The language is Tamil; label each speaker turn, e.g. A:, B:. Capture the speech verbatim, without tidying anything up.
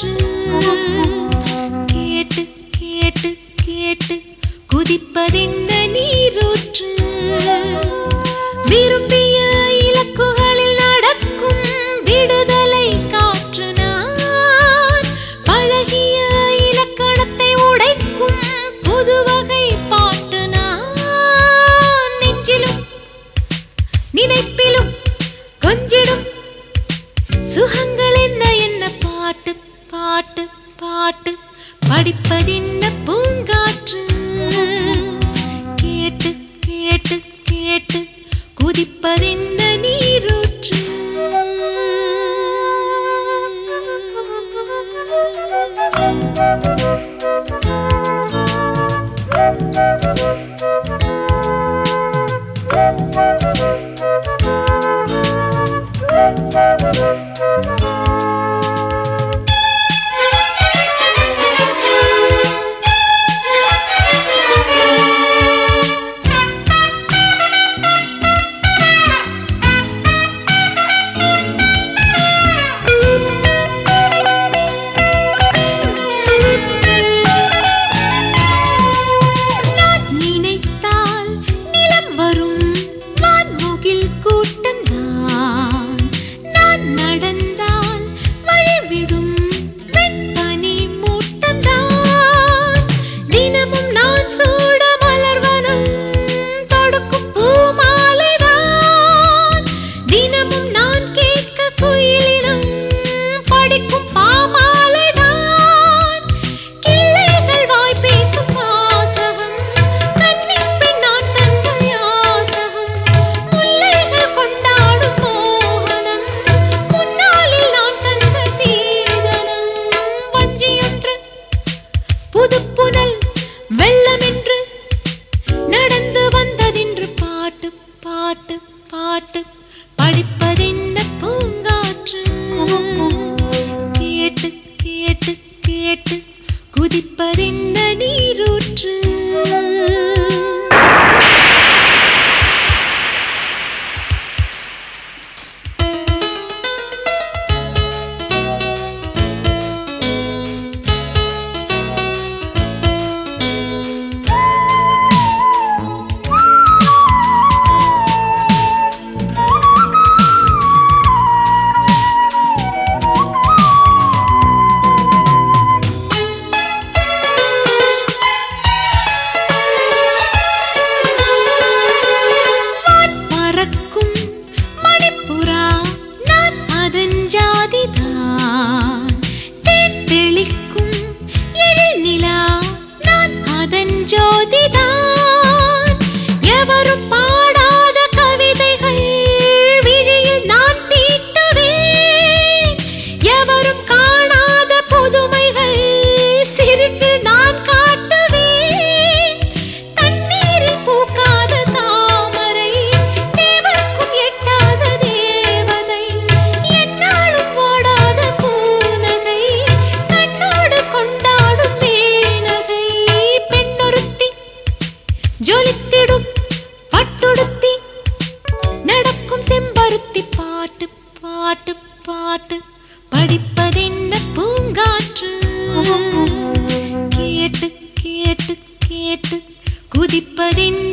A: பூங்காற்று கேட்டு கேட்டு கேட்டு குதிப்பதெந்த நீரூற்று விரும்பிய இலக்குகளில் நடக்கும் விடுதலை காற்று நான் பழகிய இலக்கணத்தை உடைக்கும் புதுவகை பாட்டு நான் நெஞ்சிலும் நினைப்பிலும் கொஞ்சிடும் சுகங்கள் என்ன என்ன பாட்டு பாட்டு பாட்டு படிப்பதென்ன பூங்காற்று கேட்டு கேட்டு கேட்டு குதிப்பதென்ன நீரூற்று புதுப்புனல் வெள்ளமென்று நடந்து வந்ததென்று பாட்டு பாட்டு பாட்டு படிப்பதென்ன பூங்காற்று கேட்டு கேட்டு கேட்டு குதிப்பதென்ன நீரூற்று ஜொலித்திடும் பட்டுடுத்தி நடக்கும் செம்பருத்தி பாட்டு பாட்டு பாட்டு படிப்பதென்ன பூங்காற்று கேட்டு கேட்டு கேட்டு குதிப்பதென்ன